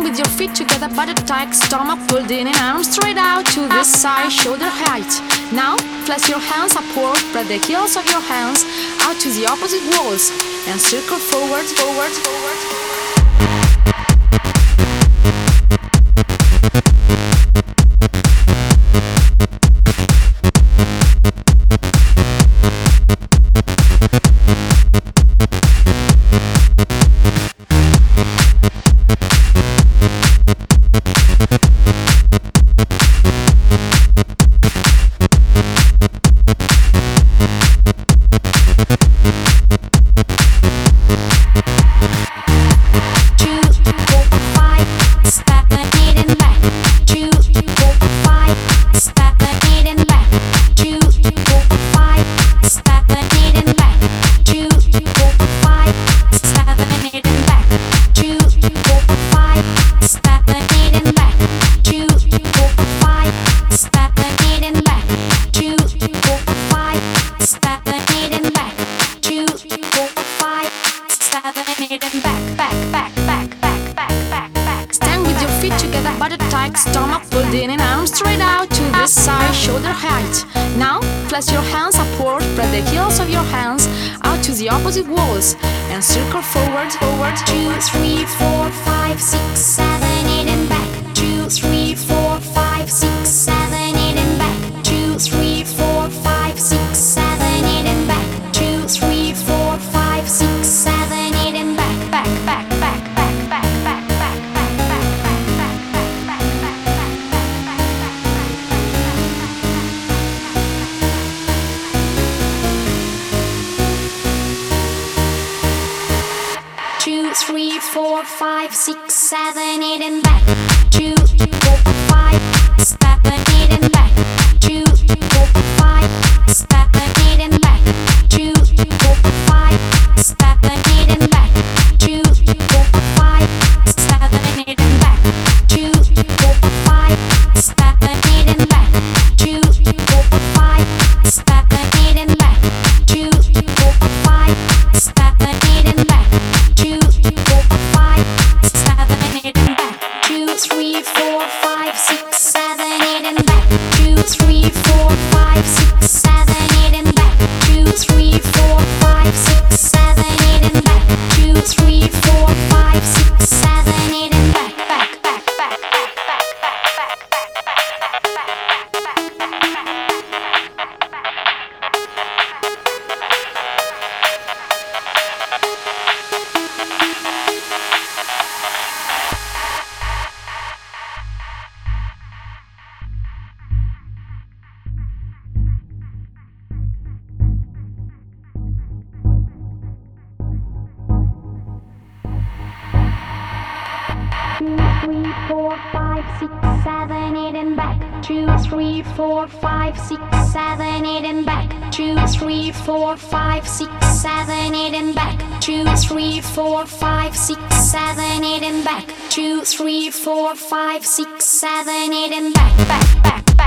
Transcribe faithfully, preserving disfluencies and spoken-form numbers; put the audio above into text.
with your feet together, body tight, stomach pulled in and arms straight out to the side, shoulder height. Now, flex your hands upward, spread the heels of your hands out to the opposite walls and circle forward, forward, forward. Body tight, stomach pulled in and arms straight out to the side, shoulder height. Now, flex your hands upward, spread the heels of your hands out to the opposite walls and circle forward, forward. Two, three, four, five, six, seven, eight, and back. Two, three, four, five, six, seven, eight, and back. Two, three, four, five, six, seven, eight, and back. Two, three, four, five, six, seven, eight, and back, back, back, back, back, back, back, back, back, back, back, back, back, back. Two, three, four, five, six, seven, eight, and back. Two, four, five, seven, eight, and back. Two, four, five, seven, eight, and back. Two, four, five, seven, eight, and back. Two, four, five, seven, eight, and back. Two, four, five, seven, eight, and back. Two, four, five, seven, eight, and back. Two, four, five, seven, eight, and back. Two, four, five, seven, eight, and back. Two, three, four, five, six, seven, eight, and back. Two, three, four, five, six, seven, eight, and back. Two, three, four, five, six, seven, eight, and back. Two, three, four, five, six, seven, eight, and back, back, back, back, back, back, back, four, five, six, seven, eight, and back. Two, three, four, five, six, seven, eight, and back. Two, three, four, five, six, seven, eight, and back. Two, three, four, five, six, seven, eight, and back. Two, three, four, five, six, seven, eight, and back, back, back.